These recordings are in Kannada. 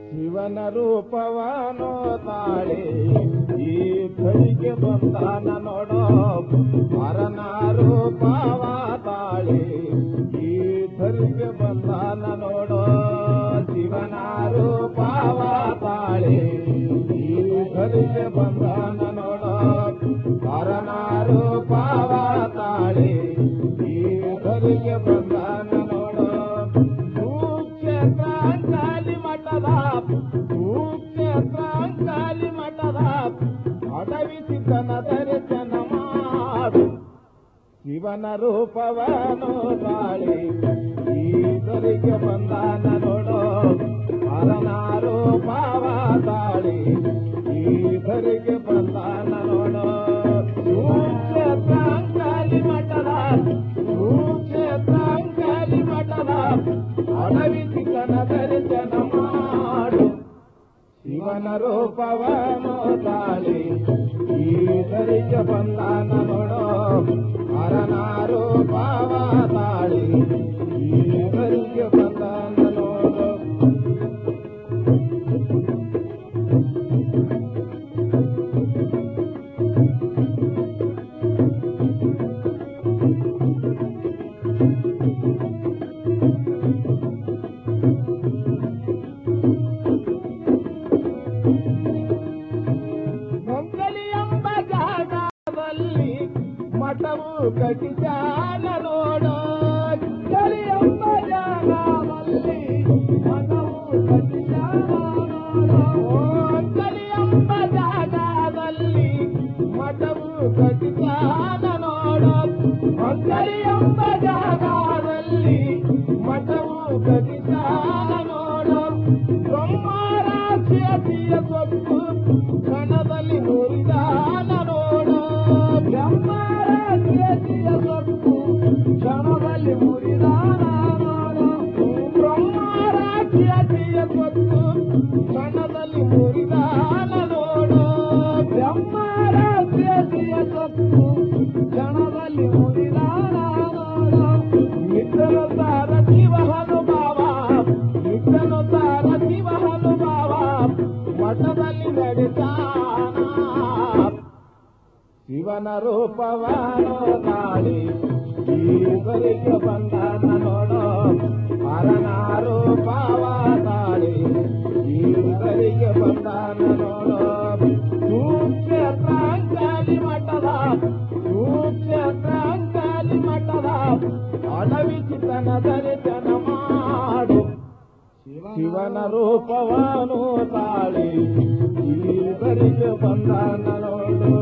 ಶಿವನ ರೂಪವನು ತಾಳಿ ಈ ಧರಿಗೆ ಬಂದಾನ ನೋಡೋ ಹರನ ರೂಪವ ತಾಳಿ ಈ ಧರಿಗೆ ಬಂದಾನ ನೋಡೋ ಶಿವನ ರೂಪವ ತಾಳಿ ಈ ಧರಿಗೆ ಬಂದಾನ ನೋಡೋ ಹರನ ರೂಪವ ತಾಳಿ ಈ ಧರಿಗೆ ಬಂದಾನ ನೋಡೋ ಭೂಕ್ಷೇತ್ರಾಂಕಾಲಿ ಮಠದ ಭೂಕ್ಷೇತ್ರಾಂಕಾಲಿ ಮಠದ ಅಡವಿಸಿದ್ದನ ದರ್ಶನ ಮಾಡು ಶಿವನ ರೂಪವನು ತಾಳಿ ಈ ಧರಿಗೆ ಬಂದಾನ ನೋಡೋ ಹರನ ರೂಪವ ತಾಳಿ ಈ ಧರಿಗೆ ಬಂದಾನ ನೋಡೋ ಭೂಕ್ಷೇತ್ರಾಂಕಾಲಿ ಮಠದ ಭೂಕ್ಷೇತ್ರಾಂಕಾಲಿ ಮಠದ ಅಡವಿಸಿದ್ದನ ದರ್ಶನ ಮಾಡು ಶಿವನ ರೂಪವನು ತಾಳಿ ಈ ಧರಿಗೆ ಬಂದಾನ ನೋಡೋ ಹರನ ರೂಪವ ತಾಳಿ ಈ ಧರಿಗೆ ಬಂದಾನ ನೋಡೋ ಮಠವು ಕಟ್ಟಿಸಾಲ ನೋಡೋ ಕಲಿಯಂಬ ಜಾಗದಲ್ಲಿ ಮಠವು ಕಟ್ಟಿಸಾಲ ನೋಡೋ ಕಲಿಯಂಬ ಜಾಗದಲ್ಲಿ ಮಠವು ಕಟ್ಟಿಸಾಲ ನೋಡೋ ಕಲಿಯಂಬ ಜಾಗದಲ್ಲಿ ಮಠವು ಕಟ್ಟಿಸಾಲ ನೋಡೋ ಬ್ರಹ್ಮರಾಕ್ಷಿಯ ಸೊಪ್ಪು ಕ್ಷಣದಲ್ಲಿ ಮುರಿದಾಲ ನೋಡೋ ಸೊಪ್ಪು ಕ್ಷಣದಲ್ಲಿ ಮುರಿದಾನ ನೋಡೋ ಬ್ರಹ್ಮರಾಕ್ಷಿಯ ಸೊಪ್ಪು ಕ್ಷಣದಲ್ಲಿ ಮುರಿದಾನ ನೋಡೋ ಬ್ರಹ್ಮರಾಕ್ಷಿಯ ಸೊಪ್ಪು ಕ್ಷಣದಲ್ಲಿ ಮುರಿದಾನ ನೋಡೋ ನಿದ್ದನು ತಾರ ಶಿವಹನುಭಾವ ನಿದ್ದನು ತಾರ ಶಿವಹನುಭಾವ ಮಠದಲ್ಲಿ ನಡೆದಾನ ಶಿವನ ರೂಪವನು ತಾಳಿ ಈ ಧರಿಗೆ ಬಂದಾನ ನೋಡೋ ಹರನ ರೂಪವ ತಾಳಿ ಈ ಧರಿಗೆ ಬಂದಾನ ನೋಡೋ ಭೂಕ್ಷೇತ್ರಾಂಕಾಲಿ ಮಠದ ಭೂಕ್ಷೇತ್ರಾಂಕಾಲಿ ಮಠದ ಅಡವಿಸಿತನ ದರ್ಶನ ಮಾಡು ಶಿವನ ರೂಪವನು ತಾಳಿ ಈ ಧರಿಗೆ ಬಂದಾನ ನೋಡು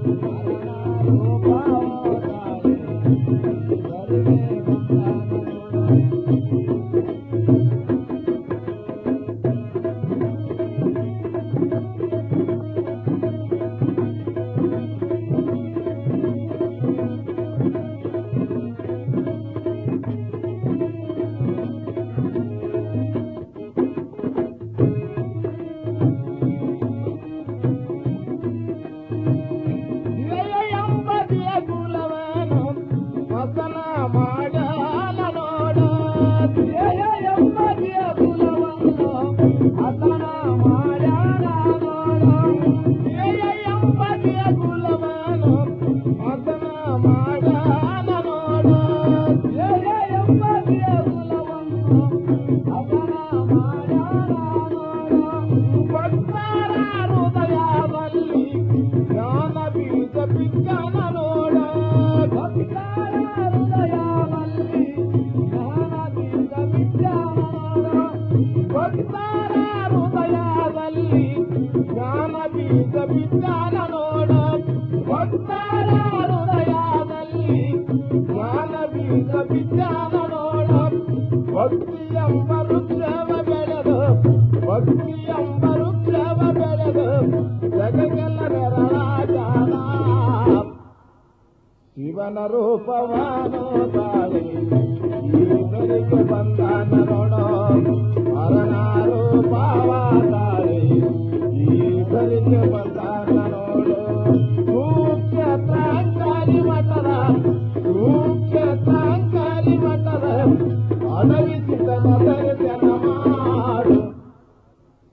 ಶಿವನ ರೂಪವನು ತಾಳಿ ಈ ಧರಿಗೆ ಬಂದಾನ ನೋಡೋ ಹರನ ರೂಪವ ತಾಳಿ ಈ ಧರಿಗೆ ಬಂದಾನ ನೋಡೋ ಭೂಕ್ಷೇತ್ರಾಂಕಾಲಿ ಮಠದ ಭೂಕ್ಷೇತ್ರಾಂಕಾಲಿ ಮಠದ ಅಡವಿಸಿತನ ದರ್ಶನ ಮಾಡು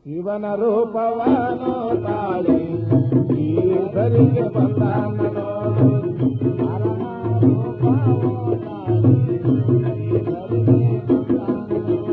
ಶಿವನ ರೂಪವನು ತಾಳಿ ಈ ಧರಿಗೆ ಬಂದಾನ ನೋಡು ಹರನ ರೂಪವೋ ತಾಳಿ ಈ ಧರಿಗೆ ಬಂದಾನ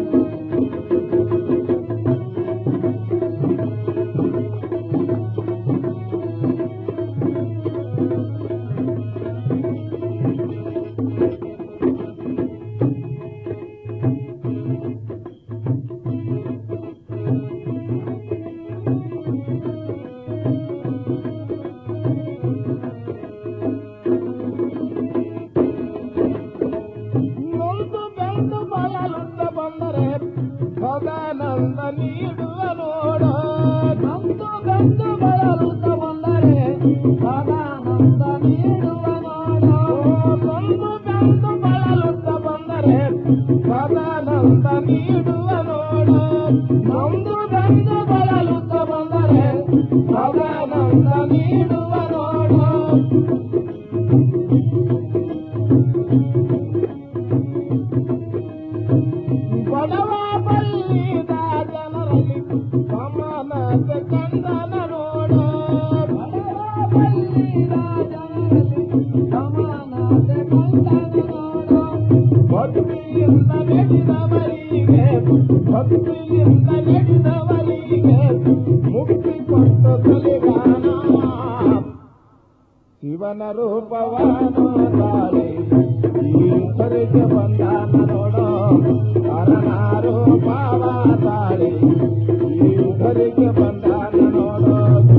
ಸದಾನಂದ ನೀಡುವ ನೋಡ ನಂದು ಗಂದು ಬಳಲುತ್ತ ಬಂದರೆ ಸದಾನಂದ ನೀಡುವ ನೋಡ ನಂದು ಗಂದು ಬಳಲುತ್ತ ಬಂದರೆ ಸದಾನಂದ ನೀಡುವ ನೋಡ ನಂದು ಗಂದು ಬಳಲುತ್ತ ಬಂದರೆ ಸದಾನಂದ ನೀಡುವ ನೋಡ ಬಡವ ಬಲ್ಲಿದ ಜನರಲ್ಲಿ ಸಮಾನತೆ ಕಂದನ ನೋಡ ಬಡವ ಬಲ್ಲಿದ ಜನರಲ್ಲಿ ಸಮಾನತೆ ಕಂದನ ನೋಡ ಭಕ್ತಿಯಿಂದ ನಡೆದವರಿಗೆ ಭಕ್ತಿಯಿಂದ ನಡೆದವರಿಗೆ ಮುಕ್ತಿ ಕೊಟ್ಟು ತಲೆಗಾನ ಶಿವನ ರೂಪವನು ತಾಳಿ ಈ ಧರಿಗೆ ಬಂದಾನ ನೋಡೋ ಹರನ ರೂಪವ ತಾಳಿ ಈ ಧರಿಗೆ ಬಂದಾನ ನೋಡೋ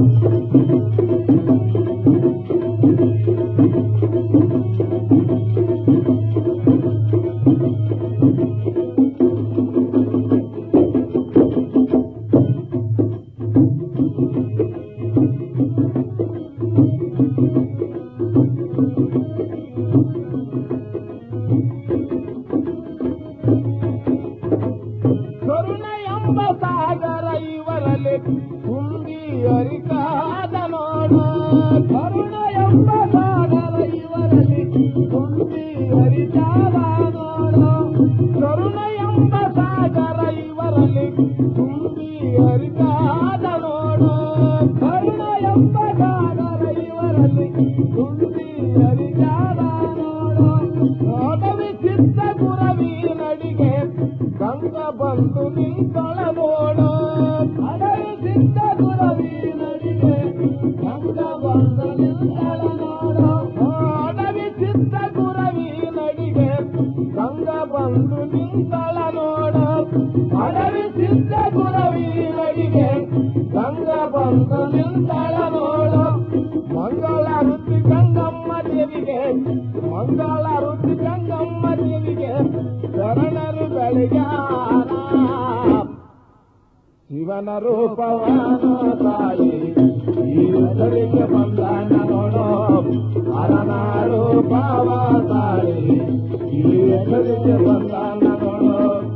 ಸಾಗರ ಇವರಲ್ಲಿ ತುಂಬಿ ಅರಿಕಾದ ನೋಡ ಕರುಣ ಎಂಬ ಸಾಗರ ಇವರಲ್ಲಿ ತುಂಬಿ ಅರಿತಾದ ನೋಡ ಕರುಣ ಎಂಬ ಸಾಗರ ಇವರಲ್ಲಿ ತುಂಬಿ ಅರಿತಾದ ನೋಡ ಕರುಣ ಎಂಬ ಸಾಗರ ಇವರಲ್ಲಿ ತುಂಬಿ ಅರಿತಾದ ನೋಡ ನೋಡವಿ ಚಿತ್ತ ಗುರವಿ ನಡಿಗೆ ಗಂಗ ಬಂದು ನಿಂತಳ ನೋಡ ಅಡವಿ ಸಿದ್ಧ ಗುರವಿ ನಡಿಗೆ ಗಂಗ ಬಂದು ನಿಂತಳ ನೋಡ ಅಡವಿ ಸಿದ್ಧ ಗುರವಿ ನಡಿಗೆ ಗಂಗ ಬಂದು ನಿಂತಳ ನೋಡ ಅಡವಿ ಸಿದ್ಧ ಗುರವಿ ನಡಿಗೆ ಗಂಗ ಬಂದು ನಿಂತಳ ನೋಡ ಮಂಗಳ ರುಚಿ ಗಂಗಮ್ಮ ದೇವಿಗೆ ಮಂಗಳ ರುಚಿ ಗಂಗಮ್ಮ ದೇವಿಗೆ ಶರಣರು ಬೆಳಗಾನ ಶಿವನ ರೂಪವನು ತಾಳಿ ಈ ಧರಿಗೆ ಬಂದಾನ ನೋಡೋ ಹರನ ರೂಪವ ತಾಳಿ ಈ ಧರಿಗೆ ಬಂದಾನ ನೋಡೋ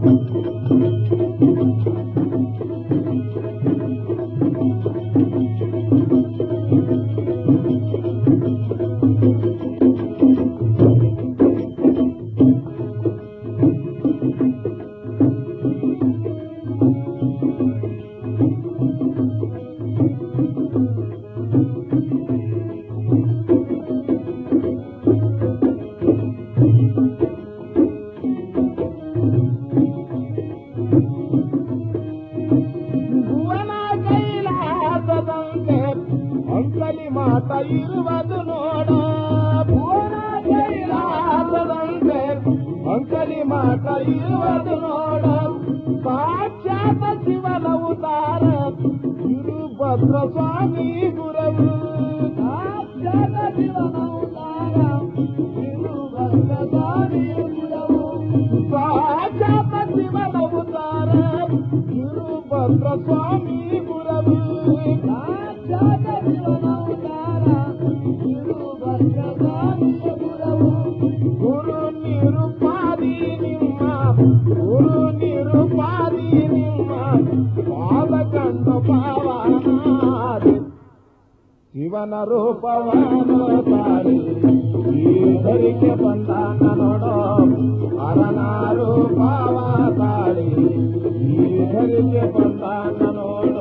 ಭುವನ ಕೈಲಾಸದಂತೆ ಅಂಕಲಿ ಮಾತ ಇರುವುದು ನೋಡ ಭುವನ ಕೈಲಾಸದಂತೆ ಅಂಕಲಿ ಮಾತ ಇರುವುದು ನೋಡ ಸಾಕ್ಷಾತ್ ಶಿವನ ಉದಾರ ಗುರುಭದ್ರ ಸ್ವಾಮಿ ಗುರವು ಸಾಕ್ಷಾತ್ ಶಿವನ ಉದಾರ ಗುರುಭದ್ರ ಸ್ವಾಮಿ ಗುರವು ಸಾಕ್ಷಾತ್ ಶಿವನ ಉದಾರ ಗುರುಭದ್ರ ಸ್ವಾಮಿ ಗುರವು ಸಾಕ್ಷಾತ್ ಶಿವನ ಉದಾರ ಗುರುಭದ್ರ ಸ್ವಾಮಿ ಗುರವು ಗುರು ನಿರುಪಾದಿ ನಿಮ್ಮ ಗುರು ನಿರುಪಾದಿ ನಿಮ್ಮ ಪಾದ ಕಂಡು ಪಾವನಾದಿ ಶಿವನ ರೂಪವನು ತಾಳಿ ಈ ಧರಿಗೆ ಬಂದಾನ ನೋಡೋ ಹರನ ರೂಪವ ತಾಳಿ ಈ ಧರಿಗೆ ಬಂದಾನ ನೋಡೋ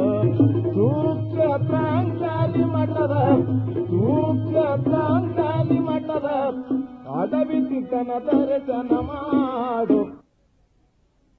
ಅಡವಿ ಸಿದ್ದನ ದರ್ಶನ ಮಾಡು.